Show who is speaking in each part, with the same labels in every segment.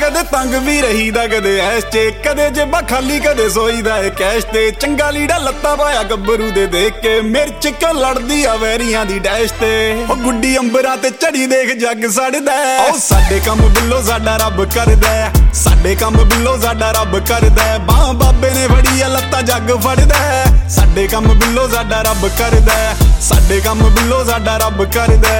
Speaker 1: ਕਦੇ ਤੰਗ ਵੀ ਰਹੀਦਾ ਕਦੇ ਐਸ਼ ਚ, ਕਦੇ ਜੇਬਾਂ ਖਾਲੀ ਕਦੇ ਸੋਈਦਾ ਏ ਕੈਸ਼ ਤੇ। ਚੰਗਾ ਲੀੜਾ ਲੱਤਾਂ ਪਾਇਆ ਗੱਭਰੂ ਦੇ ਦੇਖ ਕੇ, ਮਿਰਚ ਕਿਉਂ ਲੜਦੀ ਆ ਵੈਰੀਆਂ ਦੀ ਡੈਸ਼ ਤੇ। ਉਹ ਗੁੱਡੀ ਅੰਬਰਾਂ ਤੇ ਚੜੀ ਦੇਖ ਜੱਗ ਸੜਦਾ। ਉਹ ਸਾਡੇ ਕੰਮ ਬਿੱਲੋ ਸਾਡਾ ਰੱਬ ਕਰਦਾ, ਸਾਡੇ ਕੰਮ ਬਿੱਲੋ ਸਾਡਾ ਰੱਬ ਕਰਦਾ। ਬਾਹ ਬਾਬੇ ਨੇ ਫੜੀ ਆ ਲੱਤਾਂ ਜੱਗ ਫੜਦਾ। ਸਾਡੇ ਕੰਮ ਬਿੱਲੋ ਸਾਡਾ ਰੱਬ ਕਰਦਾ, ਸਾਡੇ ਕੰਮ ਬਿੱਲੋ ਸਾਡਾ ਰੱਬ ਕਰਦਾ।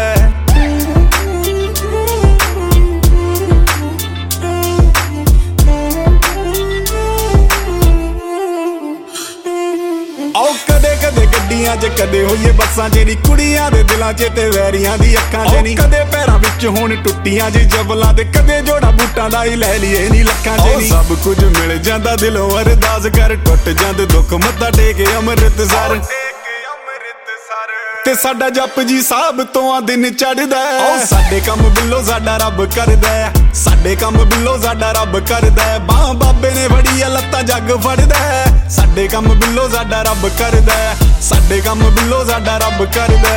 Speaker 1: ਆਓ ਕਦੇ ਕਦੇ ਗੱਡੀਆਂ 'ਚ ਕਦੇ ਹੋਈਏ ਬੱਸਾਂ 'ਚ ਨੀ, ਕੁੜੀਆਂ ਦੇ ਦਿਲਾਂ 'ਚ ਤੇ ਵੈਰੀਆਂ ਦੀ ਅੱਖਾਂ 'ਚ ਨੀ। ਕਦੇ ਪੈਰਾਂ ਵਿੱਚ ਹੁਣ ਟੁੱਟੀਆਂ ਜੀ ਜਬਲਾਂ ਤੇ, ਕਦੇ ਜੋੜਾ ਬੂਟਾਂ ਦਾ ਹੀ ਲੈ ਲਈਏ ਨੀ ਲੱਖਾਂ 'ਚ ਨੀ। ਸਭ ਕੁਝ ਮਿਲ ਜਾਂਦਾ ਦਿਲੋਂ ਅਰਦਾਸ ਕਰ, ਟੁੱਟ ਜਾਂਦੇ ਦੁੱਖ ਮੱਥਾ ਟੇਕ ਅੰਮ੍ਰਿਤਸਰ ਤੇ ਸਾਡਾ ਜਪ ਜੀ ਸਾਹਿਬ ਤੋਂ ਆ ਦਿਨ ਚੜਦਾ। ਉਹ ਸਾਡੇ ਕੰਮ ਬਿੱਲੋ ਸਾਡਾ ਰੱਬ ਕਰਦਾ, ਸਾਡੇ ਕੰਮ ਬਿੱਲੋ ਸਾਡਾ ਰੱਬ ਕਰਦਾ। ਬਾਹ ਬਾਬੇ ਨੇ ਫੜੀ ਆ ਲੱਤਾਂ ਜੱਗ ਫੜਦਾ। ਸਾਡੇ ਕੰਮ ਬਿੱਲੋ ਸਾਡਾ ਰੱਬ ਕਰਦਾ, ਸਾਡੇ ਕੰਮ ਬਿੱਲੋ ਸਾਡਾ ਰੱਬ ਕਰਦਾ।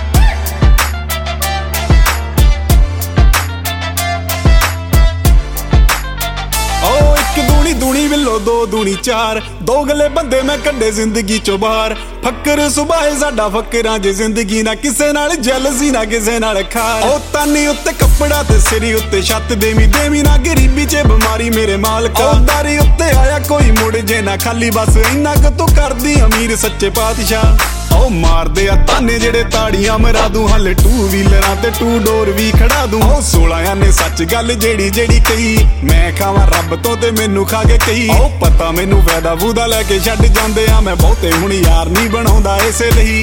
Speaker 1: ਦੂਣੀ ਬਿੱਲੋ ਦੋ ਦੂਣੀ ਚਾਰ, ਦੋਗਲੇ ਬੰਦੇ ਮੈਂ ਕੱਢੇ ਜ਼ਿੰਦਗੀ ਚੋਂ ਬਾਹਰ। ਫੱਕਰ ਸੁਭਾਏ ਸਾਡਾ ਫੱਕਰਾਂ 'ਚ ਜ਼ਿੰਦਗੀ, ਨਾ ਕਿਸੇ ਨਾਲ ਜੈਲਸੀ ਨਾ ਕਿਸੇ ਨਾਲ ਖਾਰ। ਉਹ ਤਾਨੀ ਉੱਤੇ ਕੱਪੜਾ ਤੇ ਸਿਰੀ ਉੱਤੇ ਛੱਤ, ਦੇਵੀ ਦੇਵੀ ਨਾ ਗਰੀਬੀ 'ਚ ਬਿਮਾਰੀ ਮੇਰੇ ਮਾਲਕਾ। ਦਾਰੀ ਉੱਤੇ ਆਇਆ ਕੋਈ ਮੁੜ ਜੇ ਨਾ ਖਾਲੀ, ਬਸ ਇੰਨਾ ਕੁ ਤੂੰ ਕਰਦੀ ਅਮੀਰ ਸੱਚੇ ਪਾਤਸ਼ਾਹ। ਉਹ ਮਾਰਦੇ ਆ ਤਾਨੇ ਜਿਹੜੇ ਤਾੜੀਆਂ ਮਰਾ ਦੂੰ, ਹਾਲੇ ਟੂ ਵੀਲਰਾਂ ਤੇ ਟੂ ਡੋਰ ਵੀ ਖੜਾ ਦੂੰ। ਉਹ 16 ਨੇ ਸੱਚ ਗੱਲ ਜਿਹੜੀ ਜਿਹੜੀ ਕਹੀ, ਮੈਂ ਖਾਵਾਂ ਰੱਬ ਤੋਂ ਤੇ ਮੈਨੂੰ ਖਾ ਕੇ ਕਹੀ। ਉਹ ਪਤਾ ਮੈਨੂੰ ਵੈਦਾ ਵੂਦਾ ਲੈ ਕੇ ਛੱਡ ਜਾਂਦੇ ਆ, ਮੈਂ ਬਹੁਤੇ ਹੁਣ ਯਾਰ ਨਹੀਂ ਬਣਾਉਂਦਾ ਇਸੇ ਲਈ।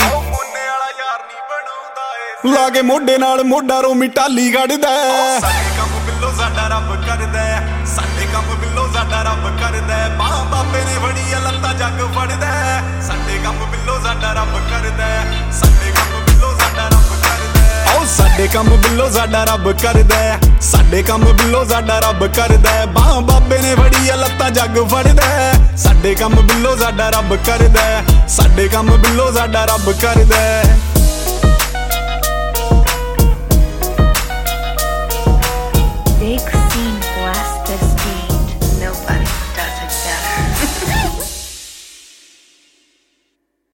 Speaker 1: ਲਾ ਕੇ ਮੋਢੇ ਨਾਲ ਮੋਢਾ ਰੋਮੀ ਟਾਲੀ ਕੱਢਦਾ। ਸਾਡੇ ਕੰਮ ਬਿੱਲੋ ਸਾਡਾ ਰੱਬ ਕਰਦਾ, ਸਾਡੇ ਕੰਮ ਬਿੱਲੋ ਸਾਡਾ ਰੱਬ ਕਰਦਾ। ਬਾਹ ਬਾਬੇ ਨੇ ਫੜੀ ਆ ਲੱਤਾਂ ਜੱਗ ਫੜਦਾ। ਸਾਡੇ ਕੰਮ ਬਿੱਲੋ ਸਾਡਾ ਰੱਬ ਕਰਦਾ, ਸਾਡੇ ਕੰਮ ਬਿੱਲੋ ਸਾਡਾ ਰੱਬ ਕਰਦਾ। ਆਓ ਸਾਡੇ ਕੰਮ ਬਿੱਲੋ ਸਾਡਾ ਰੱਬ ਕਰਦਾ, ਸਾਡੇ ਕੰਮ ਬਿੱਲੋ ਸਾਡਾ ਰੱਬ ਕਰਦਾ। ਬਾਹ ਬਾਬੇ ਨੇ ਫੜੀ ਆ ਲੱਤਾਂ ਜੱਗ ਫੜਦਾ। ਸਾਡੇ ਕੰਮ ਬਿੱਲੋ ਸਾਡਾ ਰੱਬ ਕਰਦਾ, ਸਾਡੇ ਕੰਮ ਬਿੱਲੋ ਸਾਡਾ ਰੱਬ ਕਰਦਾ।